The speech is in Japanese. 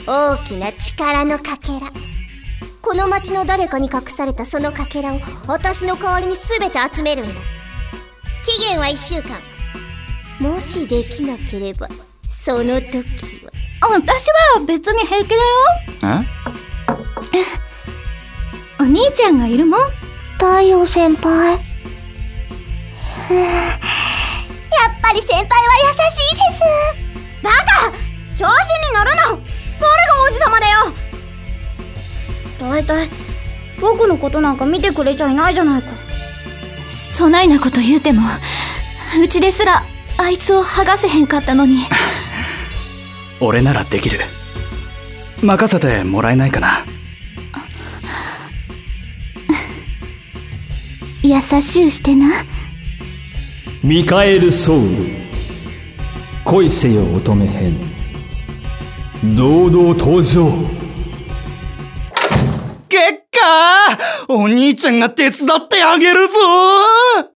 大きな力のかけら。この町の誰かに隠されたそのかけらを私の代わりに全て集めるんだ。期限は1週間。もしできなければその時は。 私は別に平気だよ。お兄ちゃんがいるもん。 太陽先輩。やっぱり先輩は優しいです。 バカ！調子に乗るな！誰が王子様だよ！だいたい僕のことなんか見てくれちゃいないじゃないか。 そないなこと言うても、うちですらあいつを剥がせへんかったのに。 俺ならできる。任せてもらえないかな。 優しゅうしてな。 ミカエル・ソウル、恋せよ乙女編、堂々登場。 結果お兄ちゃんが手伝ってあげるぞ。